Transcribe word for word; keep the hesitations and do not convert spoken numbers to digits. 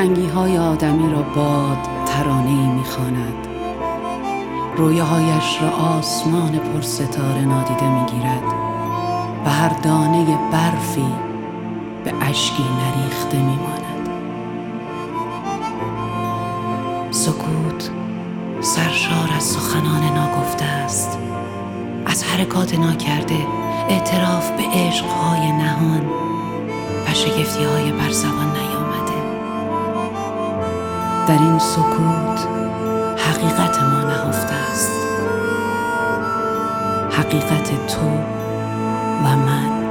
دلتنگی های آدمی را باد ترانه‌ای می‌خواند. رویاهایش را آسمان پرستاره نادیده می‌گیرد و هر دانه برفی به اشکی نریخته می‌ماند. سکوت سرشار از سخنان ناگفته است، از حرکات ناکرده، اعتراف به عشق‌های نهان و شگفتی‌های بر زبان نیامده. در این سکوت حقیقت ما نهفته است، حقیقت تو و من.